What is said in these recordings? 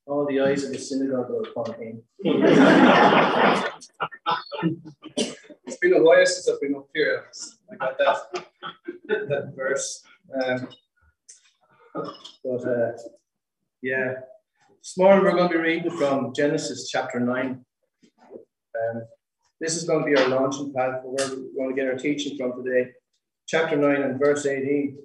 All the eyes of the synagogue were upon him. It's been a while since I've been up here. I got that verse. Yeah. This morning we're going to be reading from Genesis chapter 9. This is going to be our launching pad for where we're going to get our teaching from today. Chapter 9 and verse 18.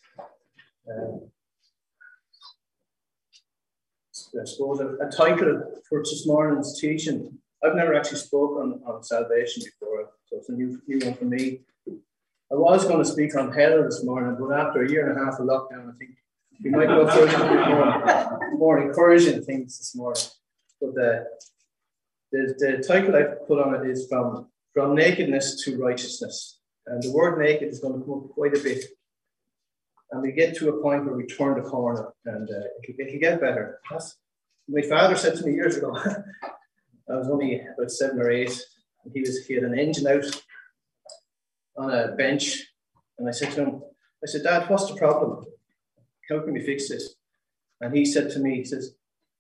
I suppose a title for this morning's teaching. I've never actually spoken on salvation before, so it's a new one for me. I was going to speak on hell this morning, but after a year and a half of lockdown, I think we might go for a little bit more encouraging things this morning. But the title I put on it is from nakedness to righteousness. And the word naked is going to come up quite a bit. And we get to a point where we turn the corner and it can get better. My father said to me years ago, I was only about 7 or 8, and he had an engine out on a bench. And I said to him, Dad, what's the problem? How can we fix this? And he said to me, he says,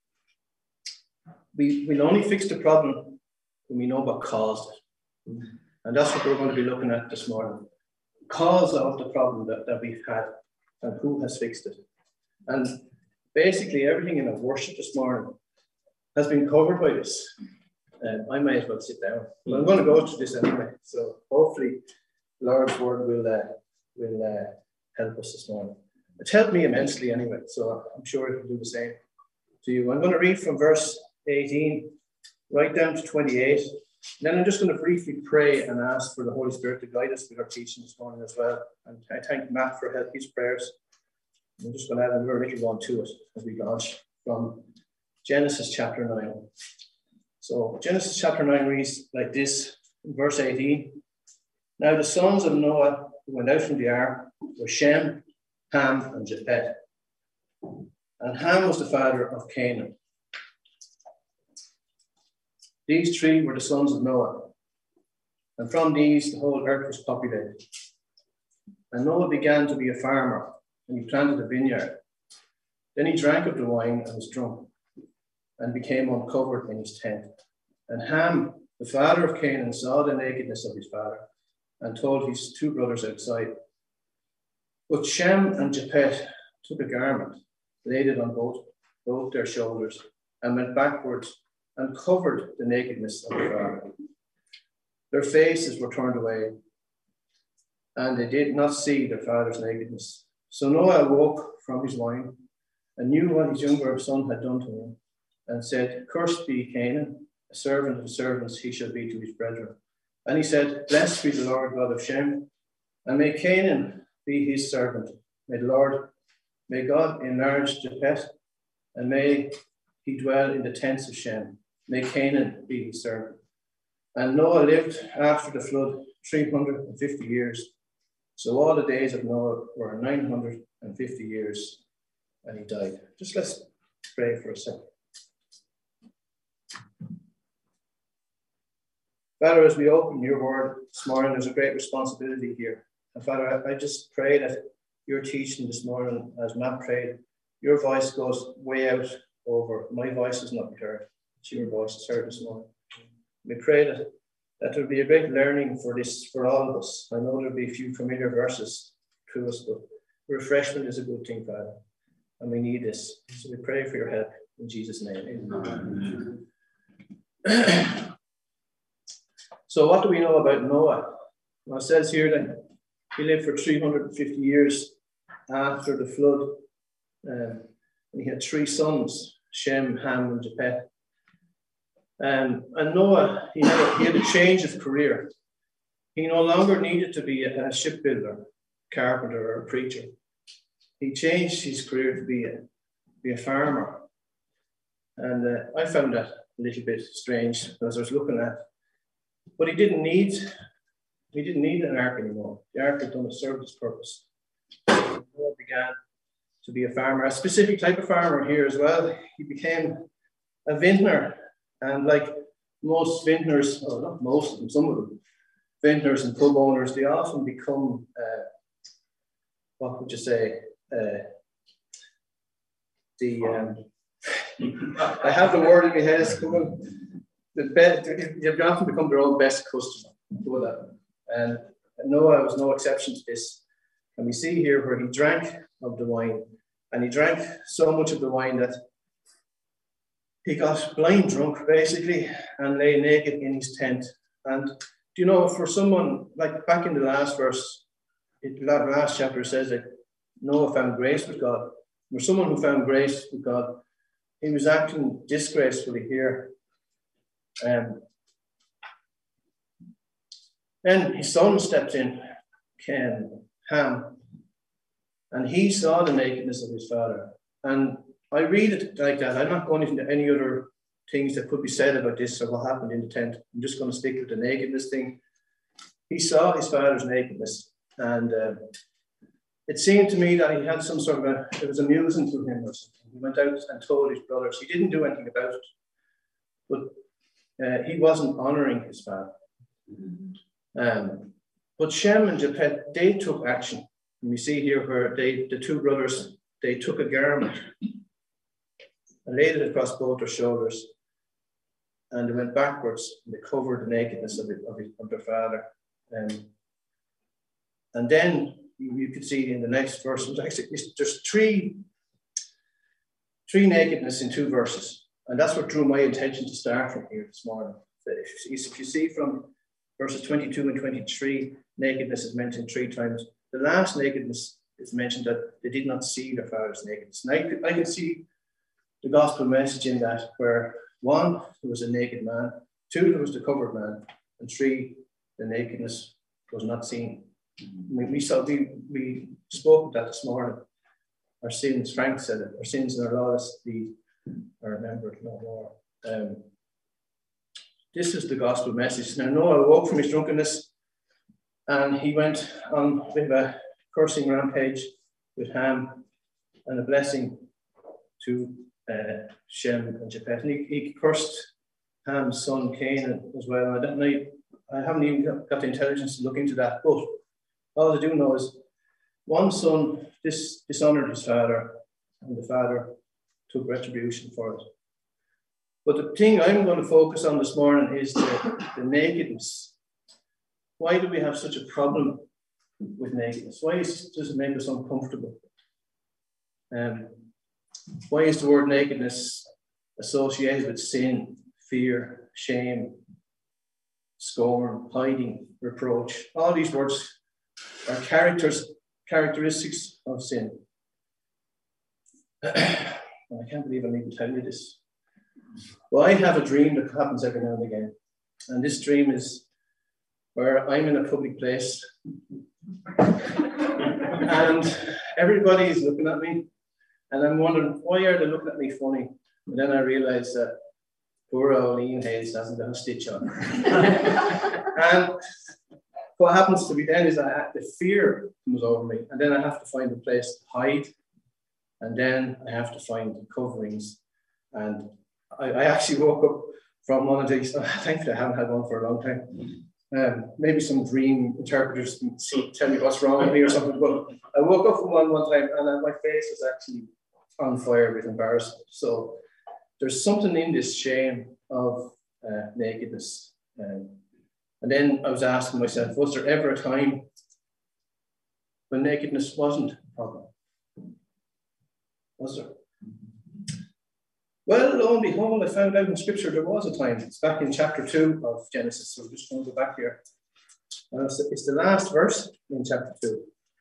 we'll only fix the problem when we know what caused it. And that's what we're going to be looking at this morning. Cause of the problem that we've had and who has fixed it. And basically everything in our worship this morning has been covered by this. I might as well sit down. But I'm going to go through this anyway. So hopefully the Lord's word will help us this morning. It's helped me immensely anyway, so I'm sure it will do the same to you. I'm going to read from verse 18 right down to 28. And then I'm just going to briefly pray and ask for the Holy Spirit to guide us with our teaching this morning as well. And I thank Matt for his prayers. I'm just going to add another little one to it as we launch from Genesis chapter 9. So Genesis chapter 9 reads like this, in verse 18. Now the sons of Noah who went out from the ark were Shem, Ham, and Japheth. And Ham was the father of Canaan. These three were the sons of Noah, and from these the whole earth was populated. And Noah began to be a farmer, and he planted a vineyard. Then he drank of the wine and was drunk, and became uncovered in his tent. And Ham, the father of Canaan, saw the nakedness of his father, and told his 2 brothers outside. But Shem and Japheth took a garment, laid it on both their shoulders, and went backwards and covered the nakedness of their father. Their faces were turned away, and they did not see their father's nakedness. So Noah awoke from his wine and knew what his younger son had done to him, and said, Cursed be Canaan, a servant of servants he shall be to his brethren. And he said, Blessed be the Lord God of Shem, and may Canaan be his servant. May God enlarge Japheth, and may he dwell in the tents of Shem. May Canaan be his servant. And Noah lived after the flood 350 years. So all the days of Noah were 950 years, and he died. Just let's pray for a second. Father, as we open your word this morning, there's a great responsibility here. And Father, I just pray that your teaching this morning, as Matt prayed, your voice goes way out over. My voice is not heard. It's your voice is heard this morning. We pray that there will be a great learning for all of us. I know there'll be a few familiar verses to us, but refreshment is a good thing, Father. And we need this. So we pray for your help in Jesus' name. Amen. So what do we know about Noah? Well, it says here that he lived for 350 years after the flood. And he had 3 sons, Shem, Ham, and Japheth. And Noah, he had a change of career. He no longer needed to be a shipbuilder, carpenter, or a preacher. He changed his career to be a farmer. And I found that a little bit strange as I was looking at. But he didn't need an ark anymore. The ark had done a service purpose. Noah began to be a farmer, a specific type of farmer here as well. He became a vintner. And like most vintners, or not most of them, some of them, vintners and pub owners, they often become, what would you say, I have the word in my head, it's coming. You've often become their own best customer. Do that. And Noah was no exception to this. And we see here where he drank of the wine, and he drank so much of the wine that he got blind drunk, basically, and lay naked in his tent. And you know, for someone, like back in the last verse, the last chapter says that Noah found grace with God. For someone who found grace with God, he was acting disgracefully here. Then his son stepped in, Ham, and he saw the nakedness of his father. And I read it like that. I'm not going into any other things that could be said about this or what happened in the tent. I'm just going to stick with the nakedness thing. He saw his father's nakedness, and it seemed to me that he had some sort of it was amusing to him or something. He went out and told his brothers. He didn't do anything about it, but he wasn't honoring his father. But Shem and Japheth, they took action. And we see here where the two brothers, they took a garment and laid it across both their shoulders, and they went backwards and they covered the nakedness of their father. And then you could see in the next verse, there's three nakedness in 2 verses. And that's what drew my attention to start from here this morning. If you see from verses 22 and 23, nakedness is mentioned 3 times. The last nakedness is mentioned that they did not see their father's nakedness. And I can see the gospel message in that, where 1, there was a naked man, 2, there was the covered man, and 3, the nakedness was not seen. We spoke of that this morning. Our sins, Frank said it, our sins and our lawless deed are remembered no more. This is the gospel message. Now Noah awoke from his drunkenness, and he went on with a cursing rampage with Ham and a blessing to Shem and Japheth. And he cursed Ham's son Canaan as well. I haven't even got the intelligence to look into that, but all I do know is one son dishonored his father, and the father took retribution for it. But the thing I'm going to focus on this morning is the nakedness. Why do we have such a problem with nakedness? Why does it make us uncomfortable? Why is the word nakedness associated with sin, fear, shame, scorn, hiding, reproach? All these words are characteristics of sin. I can't believe I need to tell you this. Well, I have a dream that happens every now and again. And this dream is where I'm in a public place and everybody is looking at me. And I'm wondering, why are they looking at me funny? And then I realized that poor old Ian Hayes hasn't got a stitch on. And what happens to me then is that the fear comes over me, and then I have to find a place to hide, and then I have to find the coverings. And I actually woke up from one of these. Thankfully, I haven't had one for a long time. Maybe some dream interpreters can tell me what's wrong with me or something. But I woke up from one time, and my face was actually on fire with embarrassment. So there's something in this shame of nakedness. And then I was asking myself, was there ever a time when nakedness wasn't a problem? Was there? Well, lo and behold, I found out in Scripture there was a time. It's back in chapter 2 of Genesis. So I'm just going to go back here. It's the last verse in chapter 2.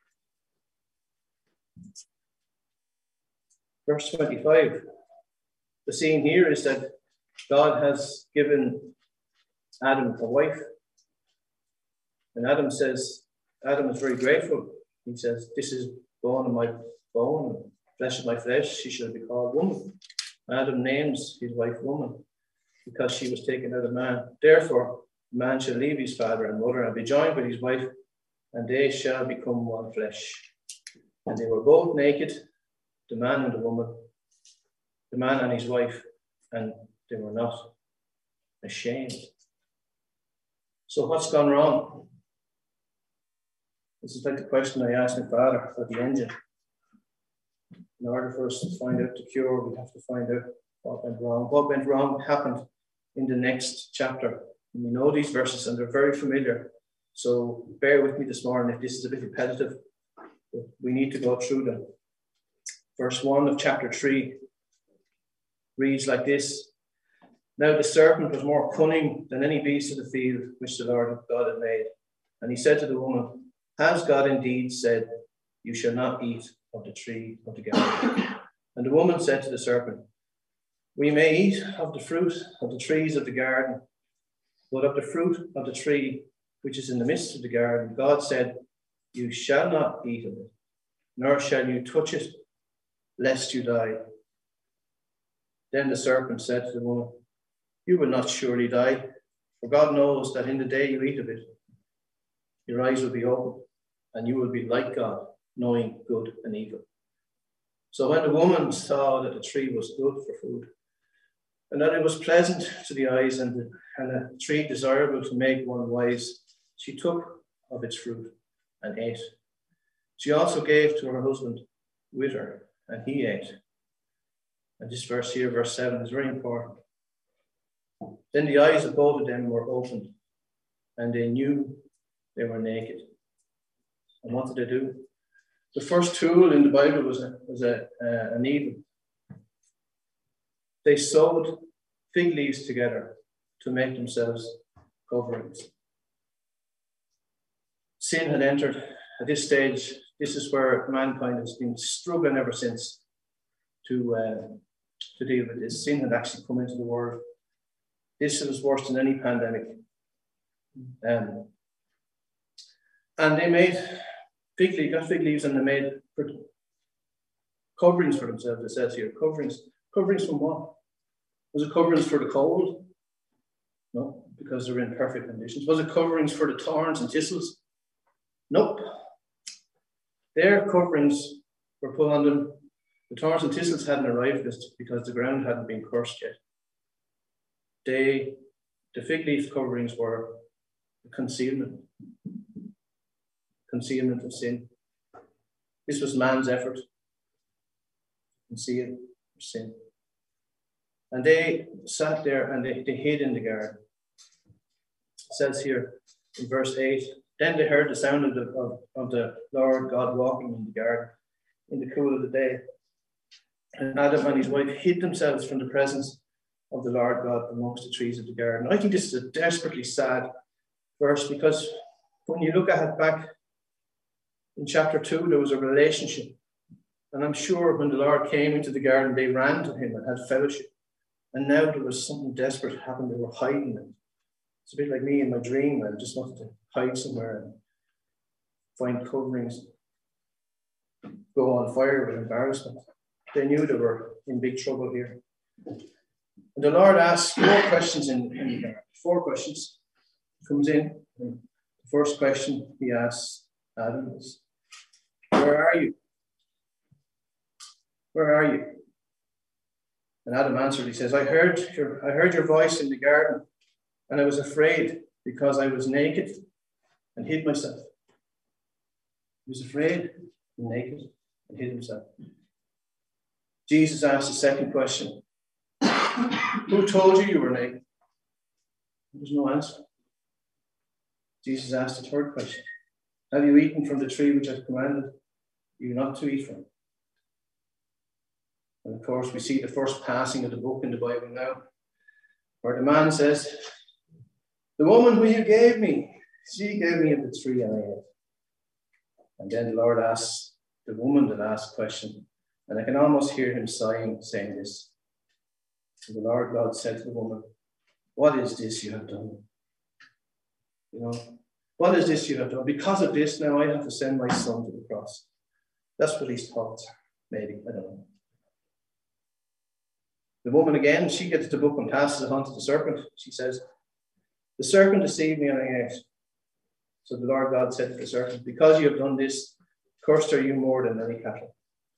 Verse 25. The scene here is that God has given Adam a wife. And Adam is very grateful. He says, this is bone of my bone, flesh of my flesh. She shall be called woman. Adam names his wife woman because she was taken out of man. Therefore, man shall leave his father and mother and be joined with his wife, and they shall become one flesh. And they were both naked, the man and the woman, the man and his wife, and they were not ashamed. So what's gone wrong? This is like the question I asked my father for the engine. In order for us to find out the cure, we have to find out what went wrong. What went wrong happened in the next chapter. And we know these verses and they're very familiar. So bear with me this morning if this is a bit repetitive. But we need to go through them. Verse 1 of chapter 3 reads like this. Now the serpent was more cunning than any beast of the field which the Lord God had made. And he said to the woman, has God indeed said, you shall not eat of the tree of the garden? And the woman said to the serpent, we may eat of the fruit of the trees of the garden, but of the fruit of the tree which is in the midst of the garden, God said, you shall not eat of it, nor shall you touch it, lest you die. Then the serpent said to the woman, you will not surely die, for God knows that in the day you eat of it, your eyes will be opened, and you will be like God, knowing good and evil. So when the woman saw that the tree was good for food, and that it was pleasant to the eyes, and a tree desirable to make one wise, she took of its fruit and ate. She also gave to her husband with her, and he ate. And this verse here, verse 7, is very important. Then the eyes of both of them were opened, and they knew they were naked. And what did they do? The first tool in the Bible was a needle. They sewed fig leaves together to make themselves coverings. Sin had entered. At this stage, this is where mankind has been struggling ever since to deal with this. Sin had actually come into the world. This was worse than any pandemic. And they made fig leaves, and they made coverings for themselves, it says here. Coverings from what? Was it coverings for the cold? No, because they were in perfect conditions. Was it coverings for the thorns and thistles? Nope. Their coverings were put on them. The thorns and thistles hadn't arrived because the ground hadn't been cursed yet. The fig leaf coverings were concealment of sin. This was man's effort to conceal sin. And they sat there and they hid in the garden. It says here in verse 8, then they heard the sound of the Lord God walking in the garden in the cool of the day. And Adam and his wife hid themselves from the presence of the Lord God amongst the trees of the garden. I think this is a desperately sad verse, because when you look at it back in chapter 2, there was a relationship. And I'm sure when the Lord came into the garden, they ran to him and had fellowship. And now there was something desperate happened. They were hiding. And it's a bit like me in my dream. I just wanted to hide somewhere and find coverings, go on fire with embarrassment. They knew they were in big trouble here. And the Lord asked 4 questions in the garden. 4 questions. He comes in. And the first question he asks Adam is, where are you? Where are you? And Adam answered, he says, I heard your voice in the garden, and I was afraid because I was naked and hid myself. He was afraid and naked and hid himself. Jesus asked the second question. Who told you were naked? There was no answer. Jesus asked the third question. Have you eaten from the tree which I've commanded you not to eat from? And of course, we see the first passing of the book in the Bible now, where the man says, the woman who you gave me, she gave me of the tree and I ate. And then the Lord asks the woman that asked the question, and I can almost hear him sighing, saying this. And the Lord God said to the woman, what is this you have done? You know, what is this you have done? Because of this, now I have to send my son to the cross. That's what his thoughts are, maybe, I don't know. The woman again, she gets the book and passes it on to the serpent. She says, the serpent deceived me and I ate. So the Lord God said to the serpent, because you have done this, cursed are you more than any cattle,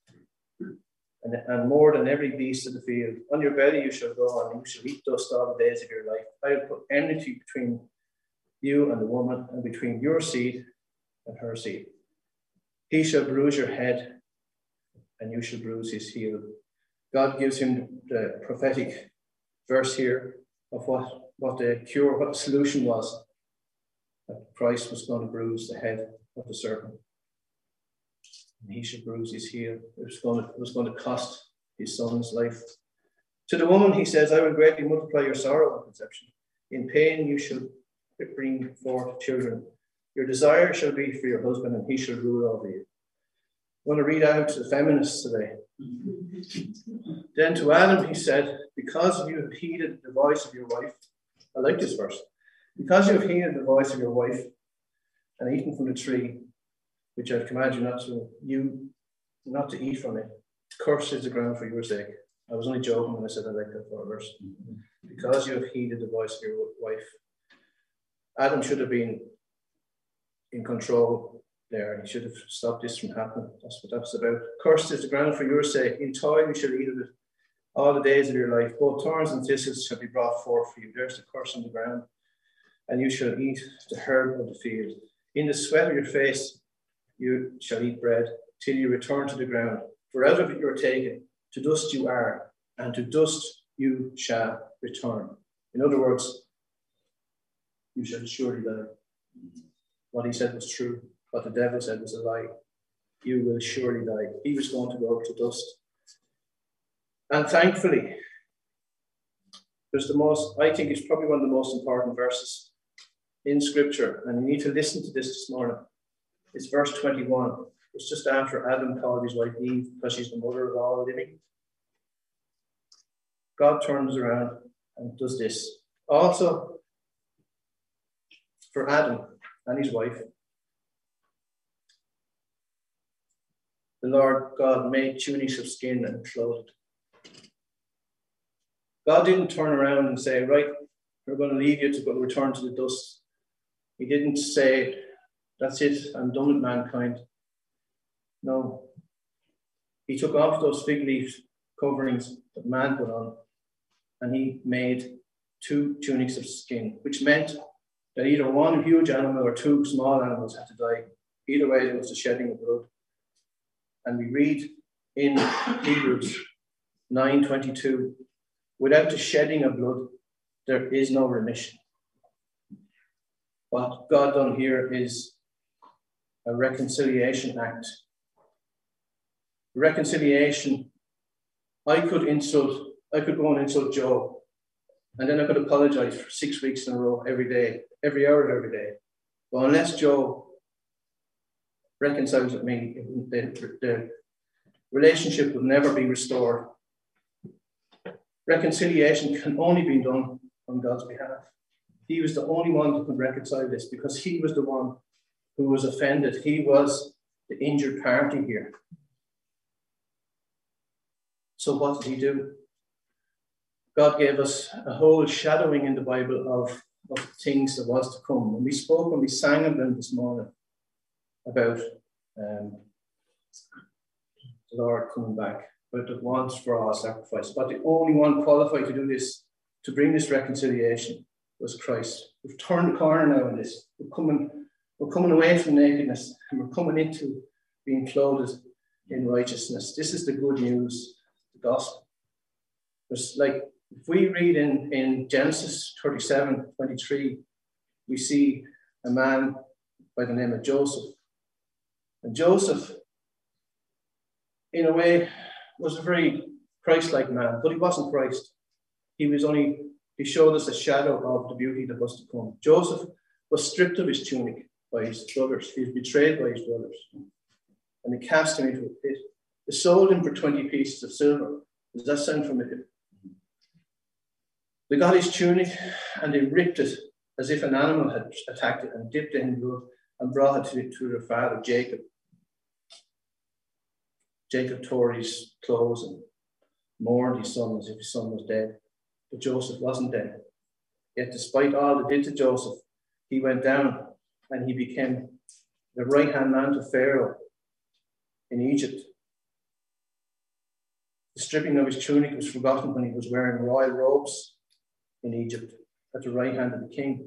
and more than every beast of the field. On your belly you shall go, and you shall eat dust all the days of your life. I will put enmity between you and the woman, and between your seed and her seed. He shall bruise your head, and you shall bruise his heel. God gives him the prophetic verse here of what the solution was. That Christ was going to bruise the head of the serpent. And he should bruise his heel. It was going to cost his son's life. To the woman, he says, I will greatly multiply your sorrow and conception. In pain you shall bring forth children. Your desire shall be for your husband, and he shall rule over you. I want to read out to the feminists today. Then to Adam he said, because you have heeded the voice of your wife, I like this verse, because you have heeded the voice of your wife and eaten from the tree, which I've commanded you not to eat from it, cursed is the ground for your sake. I was only joking when I said I like that verse. Because you have heeded the voice of your wife. Adam should have been in control there. He should have stopped this from happening. That's what that's about. Cursed is the ground for your sake. In toil you shall eat of it all the days of your life. Both thorns and thistles shall be brought forth for you. There's the curse on the ground. And you shall eat the herb of the field. In the sweat of your face you shall eat bread till you return to the ground. For out of it you are taken. To dust you are, and to dust you shall return. In other words, you shall surely die. What he said was true. What the devil said was a lie. You will surely die. He was going to go to dust. And thankfully, I think it's probably one of the most important verses in Scripture, and you need to listen to this morning. It's verse 21. It's just after Adam called his wife Eve because she's the mother of all living. God turns around and does this. Also, for Adam and his wife, the Lord God made tunics of skin and clothed. God didn't turn around and say, right, we're going to leave you to go return to the dust. He didn't say, that's it, I'm done with mankind. No. He took off those fig leaf coverings that man put on, and he made 2 tunics of skin, which meant that either one huge animal or 2 small animals had to die. Either way, there was the shedding of blood. And we read in Hebrews 9:22, without the shedding of blood, there is no remission. What God done here is a reconciliation act. Reconciliation, I could go and insult Joe, and then I could apologize for 6 weeks in a row, every day, every hour of every day. But unless Joe reconciles with me, the relationship will never be restored. Reconciliation can only be done on God's behalf. He was the only one who could reconcile this because he was the one who was offended. He was the injured party here. So what did he do? God gave us a whole shadowing in the Bible of things that was to come. And we spoke and we sang of them this morning about the Lord coming back, but the once for all sacrifice. But the only one qualified to do this, to bring this reconciliation, was Christ. We've turned the corner now in this. We're coming away from nakedness, and we're coming into being clothed in righteousness. This is the good news, the gospel. There's like, if we read in Genesis 37:23, we see a man by the name of Joseph. And Joseph, in a way, was a very Christ-like man, but he wasn't Christ. He showed us a shadow of the beauty that was to come. Joseph was stripped of his tunic by his brothers. He was betrayed by his brothers. And they cast him into a pit. They sold him for 20 pieces of silver. Does that sound familiar? They got his tunic and they ripped it as if an animal had attacked it and dipped it in blood and brought it to their father, Jacob. Jacob tore his clothes and mourned his son as if his son was dead. But Joseph wasn't dead. Yet despite all they did to Joseph, he went down and he became the right-hand man to Pharaoh in Egypt. The stripping of his tunic was forgotten when he was wearing royal robes in Egypt at the right hand of the king.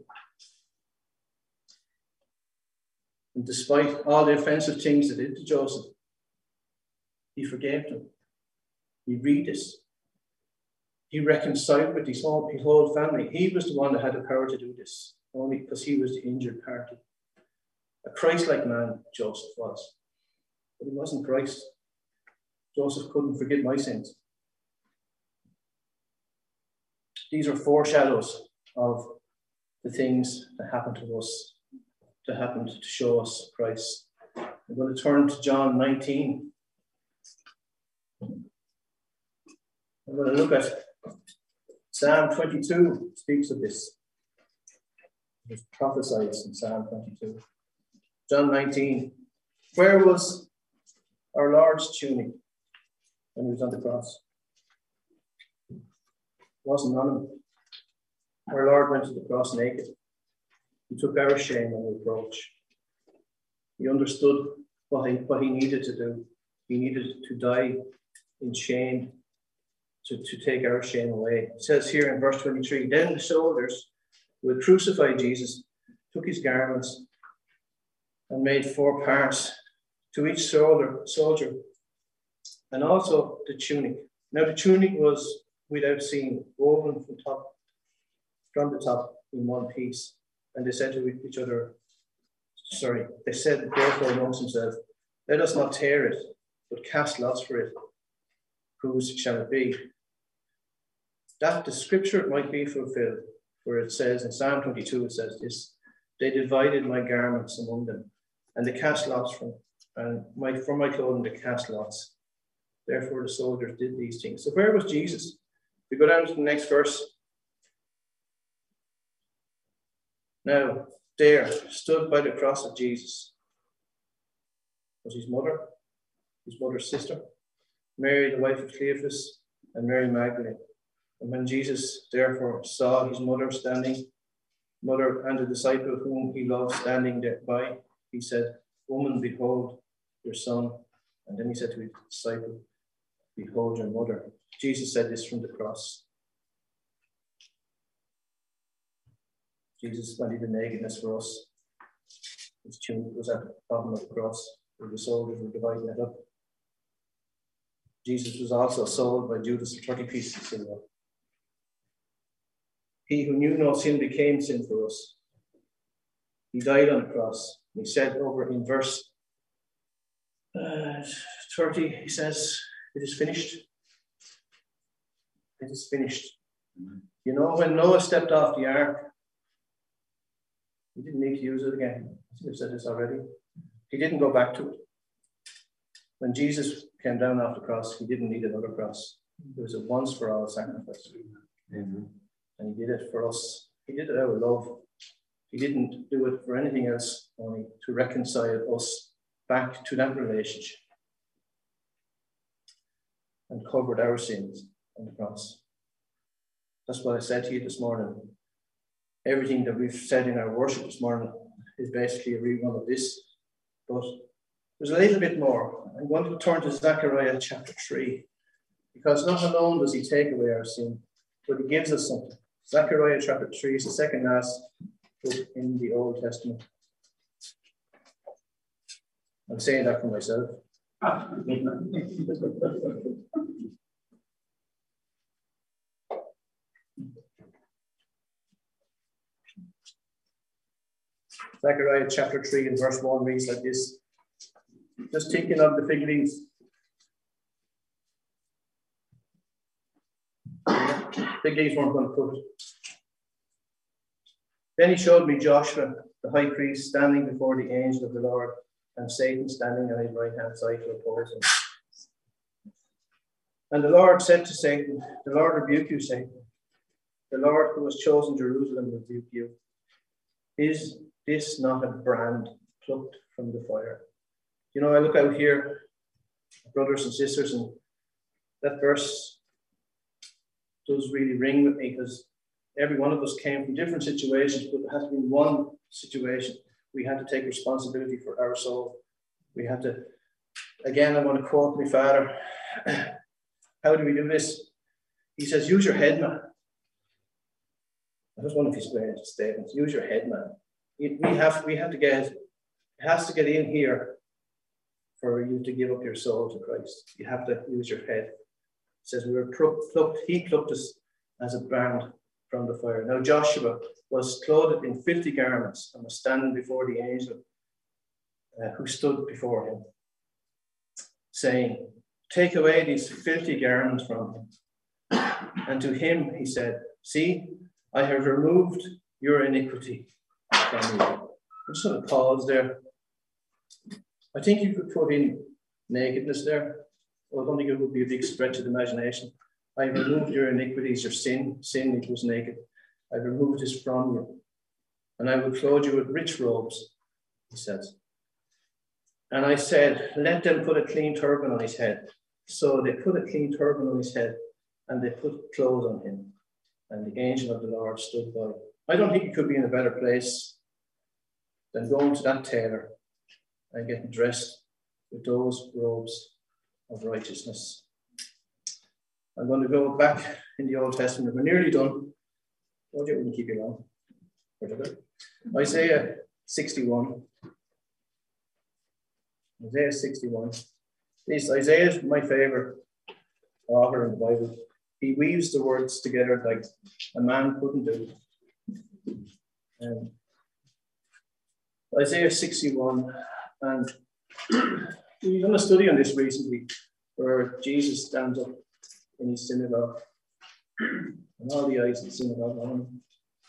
And despite all the offensive things they did to Joseph, he forgave them. You read this. He reconciled with his whole family. He was the one that had the power to do this, only because he was the injured party. A Christ-like man, Joseph was. But he wasn't Christ. Joseph couldn't forgive my sins. These are foreshadows of the things that happened to us, that happened to show us Christ. I'm going to turn to John 19. I'm going to look at Psalm 22, speaks of this. It prophesies in Psalm 22. John 19. Where was our Lord's tunic when he was on the cross? It wasn't on him. Our Lord went to the cross naked. He took our shame and reproach. He understood what he needed to do. He needed to die in shame to take our shame away. It says here in verse 23, then the soldiers who had crucified Jesus took his garments and made 4 parts to each soldier, and also the tunic. Now the tunic was without seam, woven from the top in one piece. And they said to each other, they said therefore amongst themselves, let us not tear it, but cast lots for it. Whose shall it be? That the scripture might be fulfilled, where it says in Psalm 22, it says this, they divided my garments among them, and they cast lots for my clothing they cast lots. Therefore the soldiers did these things. So where was Jesus? We go down to the next verse. Now, there stood by the cross of Jesus was his mother's sister, Mary, the wife of Cleophas, and Mary Magdalene. And when Jesus therefore saw his mother and the disciple whom he loved standing thereby, he said, woman, behold your son. And then he said to his disciple, behold your mother. Jesus said this from the cross. Jesus went into nakedness for us. His tunic was at the bottom of the cross, where the soldiers were dividing it up. Jesus was also sold by Judas for 30 pieces of silver. He who knew no sin became sin for us. He died on the cross. He said over in verse 30, he says, it is finished. It is finished. You know, when Noah stepped off the ark, he didn't need to use it again. I've said this already. He didn't go back to it. When Jesus came down off the cross, he didn't need another cross. It was a once for all sacrifice. Mm-hmm. And he did it for us. He did it out of love. He didn't do it for anything else, only to reconcile us back to that relationship. And covered our sins on the cross. That's what I said to you this morning. Everything that we've said in our worship this morning is basically a rerun of this. But there's a little bit more. I'm going to turn to Zechariah chapter 3. Because not alone does he take away our sin, but he gives us something. Zechariah chapter 3 is the second last book in the Old Testament. I'm saying that for myself. Zechariah chapter 3 and verse 1 reads like this. Just thinking of the fig leaves. Fig leaves weren't going to cut it. Then he showed me Joshua, the high priest, standing before the angel of the Lord, and Satan standing on his right hand side to oppose him. And the Lord said to Satan, the Lord rebuke you, Satan. The Lord who has chosen Jerusalem rebuke you. Is this not a brand plucked from the fire? You know, I look out here, brothers and sisters, and that verse does really ring with me, because every one of us came from different situations, but there has to be one situation. We had to take responsibility for our soul. We had to, again, I want to quote my father. How do we do this? He says, use your head, man. That was one of his greatest statements. Use your head, man. We have to get, it has to get in here for you to give up your soul to Christ. You have to use your head. says, we were plucked, he plucked us as a brand from the fire. Now Joshua was clothed in filthy garments and was standing before the angel who stood before him, saying, take away these filthy garments from him. And to him he said, see, I have removed your iniquity from you. I'm just going to pause there. I think you could put in nakedness there. Well, I don't think it would be a big stretch of the imagination. I've removed your iniquities, your sin. Sin equals naked. I've removed this from you. And I will clothe you with rich robes, he says. And I said, let them put a clean turban on his head. So they put a clean turban on his head and they put clothes on him. And the angel of the Lord stood by. I don't think you could be in a better place than going to that tailor and getting dressed with those robes of righteousness. I'm going to go back in the Old Testament. We're nearly done. I told you it wouldn't keep you long. Isaiah 61. Isaiah 61. Isaiah is my favorite author in the Bible. He weaves the words together like a man couldn't do. Isaiah 61, and we've done a study on this recently, where Jesus stands up in his synagogue, and all the eyes in the synagogue on him,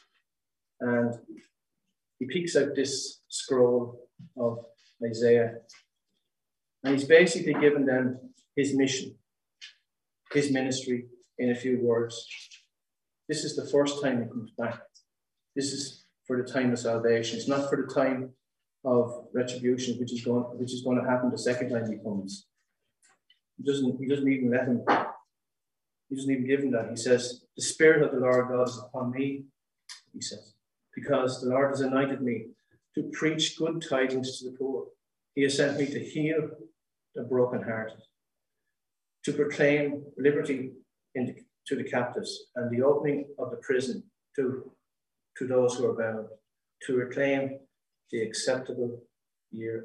and he picks out this scroll of Isaiah, and he's basically given them his mission, his ministry in a few words. This is the first time he comes back. This is for the time of salvation. It's not for the time of retribution, which is going to happen the second time he comes. He doesn't even let him. He doesn't even give him that. He says, the Spirit of the Lord God is upon me, he says, because the Lord has anointed me to preach good tidings to the poor. He has sent me to heal the brokenhearted, to proclaim liberty to the captives and the opening of the prison to those who are bound, to proclaim the acceptable year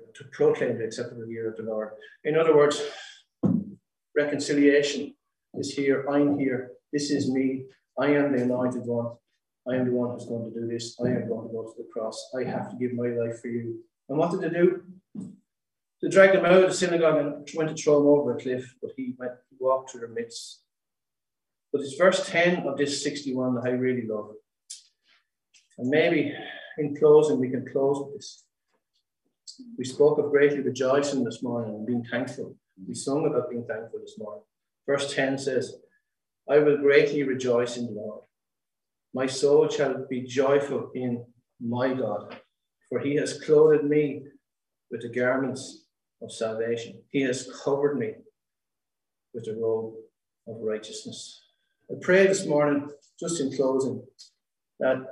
of the Lord. In other words, reconciliation is here. I'm here. This is me. I am the anointed one. I am the one who's going to do this. I am going to go to the cross. I have to give my life for you. And what did they do? They dragged him out of the synagogue and went to throw him over a cliff, but he walked through their midst. But it's verse 10 of this 61 that I really love. And maybe in closing, we can close with this. We spoke of greatly rejoicing this morning and being thankful. We sung about being thankful this morning. Verse 10 says, I will greatly rejoice in the Lord. My soul shall be joyful in my God, for he has clothed me with the garments of salvation. He has covered me with the robe of righteousness. I pray this morning, just in closing, that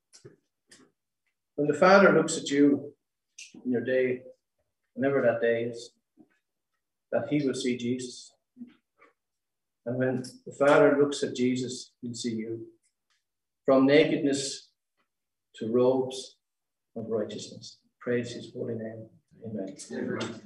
when the Father looks at you in your day, whenever that day is, that he will see Jesus. And when the Father looks at Jesus, he'll see you. From nakedness to robes of righteousness. Praise his holy name. Amen.